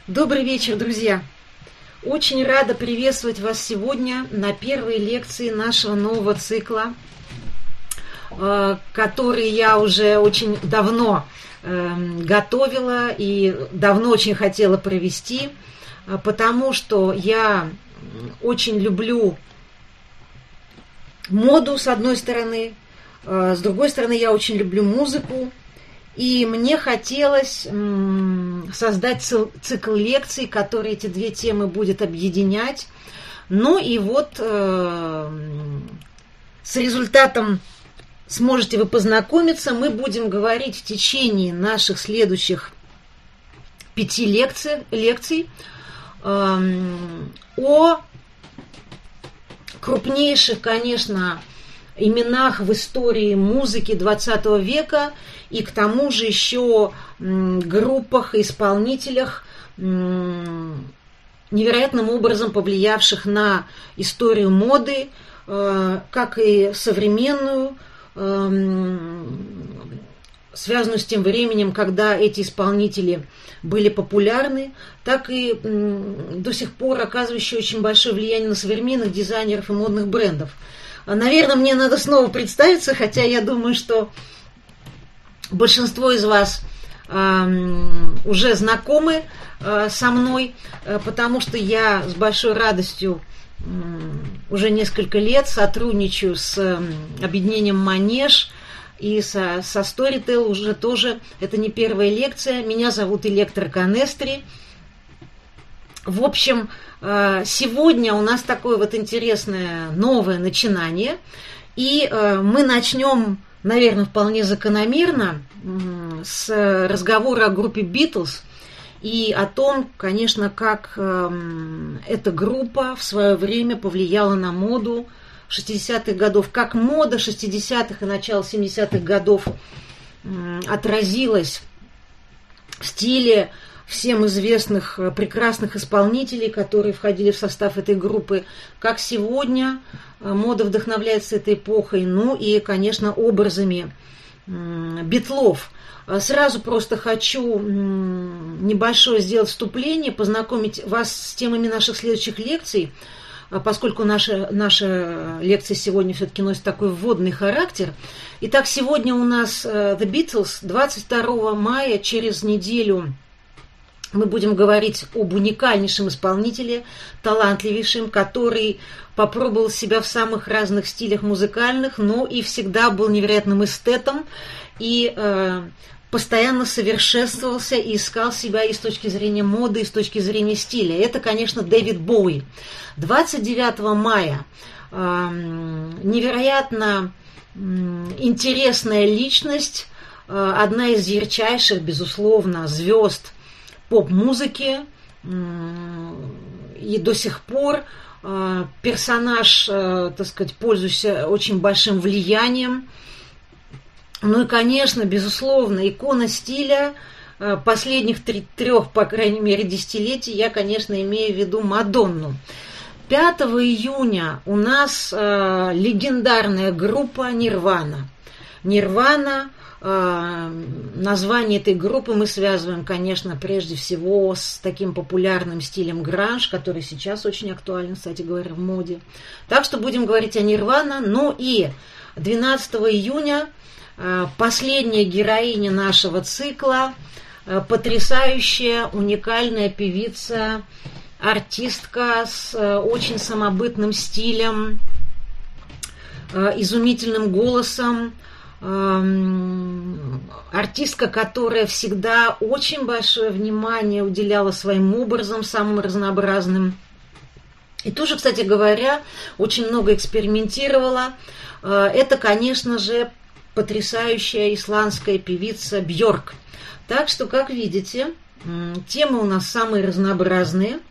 Добрый вечер, друзья! Очень рада приветствовать вас сегодня на первой лекции нашего нового цикла, который я уже очень давно готовила и давно очень хотела провести, потому что я очень люблю моду, с одной стороны, с другой стороны, я очень люблю музыку. И мне хотелось создать цикл лекций, который эти две темы будет объединять. Ну и вот с результатом сможете вы познакомиться. Мы будем говорить в течение наших следующих 5 лекций о крупнейших, конечно, именах в истории музыки XX века и к тому же еще группах и исполнителях, невероятным образом повлиявших на историю моды, как и современную, связанную с тем временем, когда эти исполнители были популярны, так и до сих пор оказывающие очень большое влияние на современных дизайнеров и модных брендов. Наверное, мне надо снова представиться, хотя я думаю, что большинство из вас уже знакомы со мной, потому что я с большой радостью уже несколько лет сотрудничаю с объединением «Манеж» и со Storytel уже тоже. Это не первая лекция. Меня зовут Электра Канестри. В общем, сегодня у нас такое вот интересное новое начинание, и мы начнем, наверное, вполне закономерно с разговора о группе Beatles и о том, конечно, как эта группа в свое время повлияла на моду 60-х годов, как мода 60-х и начала 70-х годов отразилась в стиле всем известных прекрасных исполнителей, которые входили в состав этой группы, как сегодня мода вдохновляется этой эпохой, ну и, конечно, образами битлов. Сразу просто хочу небольшое сделать вступление, познакомить вас с темами наших следующих лекций, поскольку наша лекция сегодня все-таки носит такой вводный характер. Итак, сегодня у нас The Beatles, 22 мая, через неделю, мы будем говорить об уникальнейшем исполнителе, талантливейшем, который попробовал себя в самых разных стилях музыкальных, но и всегда был невероятным эстетом и постоянно совершенствовался и искал себя и с точки зрения моды, и с точки зрения стиля. Это, конечно, Дэвид Боуи. 29 мая невероятно интересная личность, одна из ярчайших, безусловно, звезд поп-музыки, и до сих пор персонаж, так сказать, пользующийся очень большим влиянием. Ну и, конечно, безусловно, икона стиля последних трех, по крайней мере, десятилетий, я, конечно, имею в виду Мадонну. 5 июня у нас легендарная группа Нирвана. Нирвана. Название этой группы мы связываем, конечно, прежде всего с таким популярным стилем гранж, который сейчас очень актуален, кстати говоря, в моде. Так что будем говорить о Нирвана. Ну и 12 июня последняя героиня нашего цикла, потрясающая, уникальная певица, артистка с очень самобытным стилем, изумительным голосом, артистка, которая всегда очень большое внимание уделяла своим образом, самым разнообразным. И тоже, кстати говоря, очень много экспериментировала. Это, конечно же, потрясающая исландская певица Бьорк. Так что, как видите, темы у нас самые разнообразные.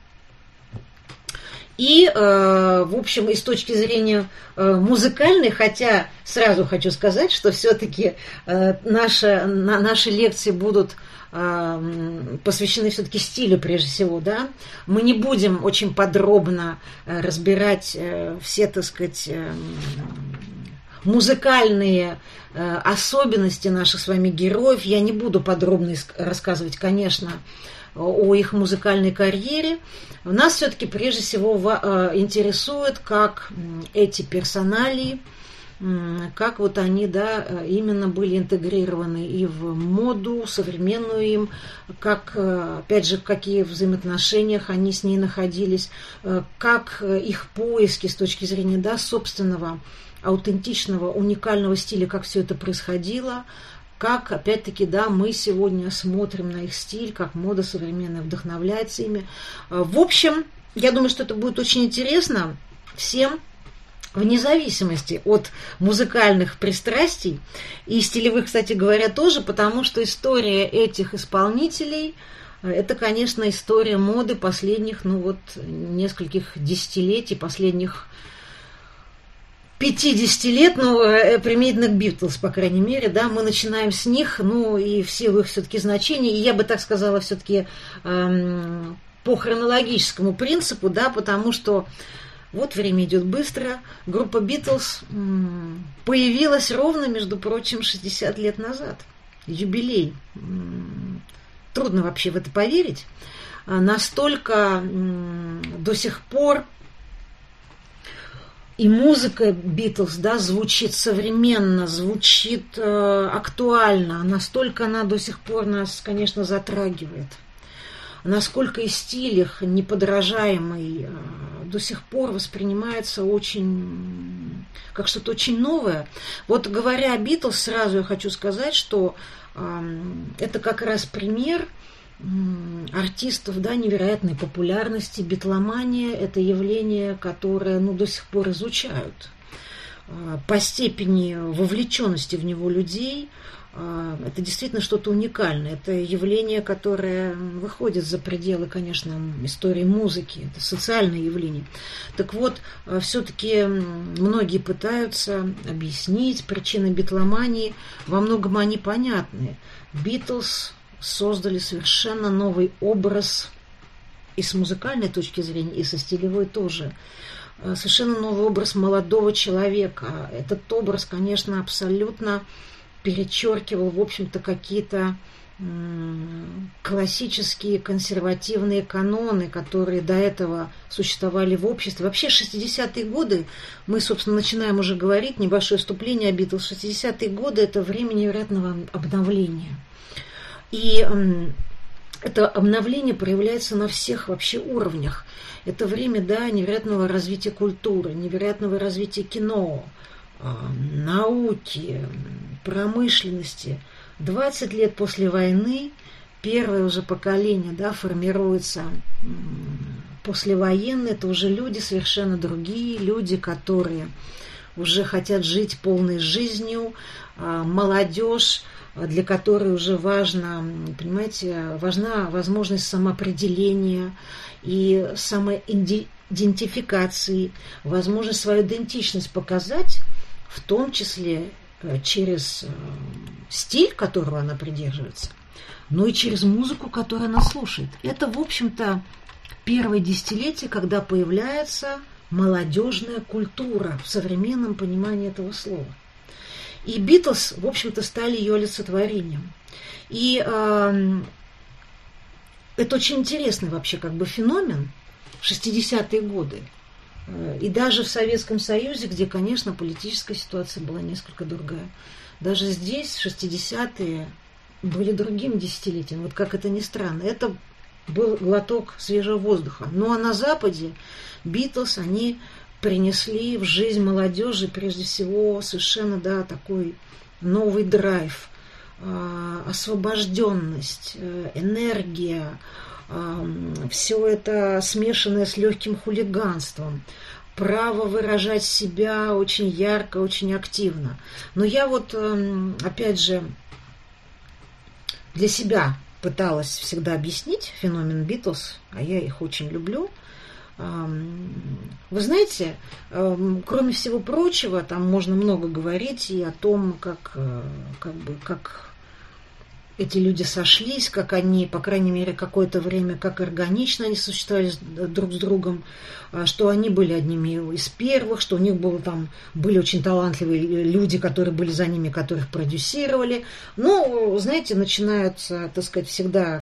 И, в общем, и с точки зрения музыкальной, хотя сразу хочу сказать, что все-таки наши лекции будут посвящены все-таки стилю прежде всего, да. Мы не будем очень подробно разбирать все, так сказать, музыкальные особенности наших с вами героев. Я не буду подробно рассказывать, конечно, о их музыкальной карьере. Нас все-таки прежде всего интересует, как эти персоналии, как вот они, да, именно были интегрированы и в моду современную им, как, опять же, в какие взаимоотношениях они с ней находились, как их поиски с точки зрения, да, собственного, аутентичного, уникального стиля, как все это происходило, как, опять-таки, да, мы сегодня смотрим на их стиль, как мода современная вдохновляется ими. В общем, я думаю, что это будет очень интересно всем, вне зависимости от музыкальных пристрастий и стилевых, кстати говоря, тоже, потому что история этих исполнителей – это, конечно, история моды последних, ну вот, нескольких десятилетий, последних 50 лет, ну, применительно к Битлз, по крайней мере, да, мы начинаем с них, ну, и в силу их все-таки значений, и я бы так сказала, все-таки по хронологическому принципу, да, потому что вот время идет быстро. Группа Битлз появилась ровно, между прочим, 60 лет назад. Юбилей. Трудно вообще в это поверить. Настолько до сих пор и музыка Битлз, да, звучит современно, звучит актуально. Настолько она до сих пор нас, конечно, затрагивает. Насколько и стиль их неподражаемый до сих пор воспринимается очень как что-то очень новое. Вот говоря о Битлз, сразу я хочу сказать, что это как раз пример артистов, да, невероятной популярности. Битломания – это явление, которое, ну, до сих пор изучают по степени вовлеченности в него людей. Это действительно что-то уникальное. Это явление, которое выходит за пределы, конечно, истории музыки. Это социальное явление. Так вот, все-таки многие пытаются объяснить причины битломании. Во многом они понятны. Битлз создали совершенно новый образ и с музыкальной точки зрения, и со стилевой тоже. Совершенно новый образ молодого человека. Этот образ, конечно, абсолютно перечеркивал, в общем-то, какие-то классические консервативные каноны, которые до этого существовали в обществе. Вообще, 60-е годы, мы, собственно, начинаем уже говорить, небольшое вступление о Битлз. 60-е годы – это время невероятного обновления. И это обновление проявляется на всех вообще уровнях. Это время, да, невероятного развития культуры, невероятного развития кино, науки, промышленности. 20 лет после войны первое уже поколение, да, формируется послевоенное. Это уже люди совершенно другие, люди, которые уже хотят жить полной жизнью, молодежь, для которой уже важно, понимаете, важна возможность самоопределения и самоидентификации, возможность свою идентичность показать, в том числе через стиль, которого она придерживается, но и через музыку, которую она слушает. Это, в общем-то, первое десятилетие, когда появляется молодежная культура в современном понимании этого слова. И Битлз, в общем-то, стали ее олицетворением. И это очень интересный вообще как бы феномен в 60-е годы. И даже в Советском Союзе, где, конечно, политическая ситуация была несколько другая, даже здесь, в 60-е, были другим десятилетием. Вот как это ни странно. Это был глоток свежего воздуха. Ну а на Западе Битлз, они принесли в жизнь молодежи, прежде всего, совершенно, да, такой новый драйв, освобожденность, энергия, все это смешанное с легким хулиганством, право выражать себя очень ярко, очень активно. Но я вот, опять же, для себя пыталась всегда объяснить феномен Битлз, а я их очень люблю. Вы знаете, кроме всего прочего, там можно много говорить и о том, как эти люди сошлись, как они, по крайней мере, какое-то время, как органично они существовали друг с другом, что они были одними из первых, что у них были очень талантливые люди, которые были за ними, которых продюсировали. Но, знаете, начинаются, так сказать, всегда